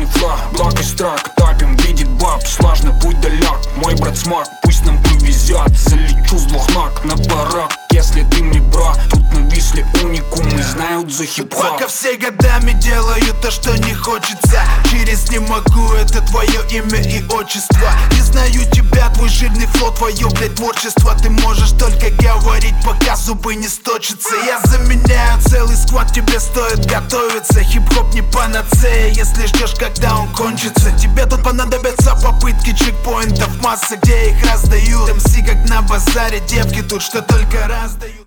фла, благ и страх. Тапим, видит баб, сложный путь далек. Мой брат смог, пусть нам повезет. Залечу с двух ног на барак. Если ты мне бро, тут нависли уникумы, знают за хип-хоп. Пока все годами делаю то, что не хочется. Через не могу, это твое имя и отчество. Не знаю тебя, твой жирный флот, твое, блядь, творчество. Ты можешь только говорить, пока зубы не сточатся. Я заменяю целый сквад, тебе стоит готовиться. Хип-хоп не панацея, если ждешь, когда он кончится. Тебе тут понадобятся попытки чекпоинтов, масса, где их раздают. МС как на базаре, девки тут что только раздают.